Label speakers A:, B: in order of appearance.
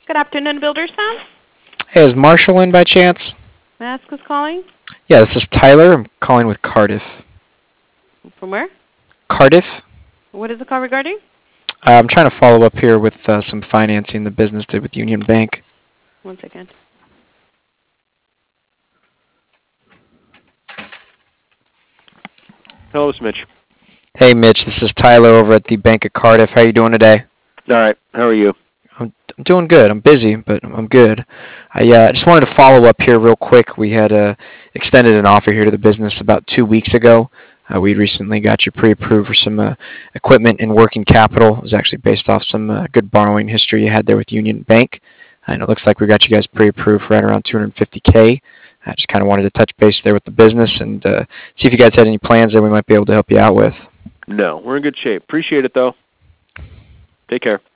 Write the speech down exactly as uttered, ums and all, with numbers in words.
A: Good afternoon, Builderstown.
B: Hey, is Marshall in by chance?
A: May I ask who's calling?
B: Yeah, this is Tyler. I'm calling with Cardiff.
A: From where?
B: Cardiff?
A: What is the call regarding?
B: Uh, I'm trying to follow up here with uh, some financing the business did with Union Bank.
A: One second.
C: Hello, it's Mitch.
B: Hey, Mitch. This is Tyler over at the Bank of Cardiff. How you doing today?
C: All right. How are you?
B: I'm, I'm doing good. I'm busy, but I'm good. I uh, just wanted to follow up here real quick. We had uh, extended an offer here to the business about two weeks ago. Uh, we recently got you pre-approved for some uh, equipment and working capital. It was actually based off some uh, good borrowing history you had there with Union Bank. And it looks like we got you guys pre-approved for right around two hundred fifty K. I just kind of wanted to touch base there with the business and uh, see if you guys had any plans that we might be able to help you out with.
C: No, we're in good shape. Appreciate it, though. Take care.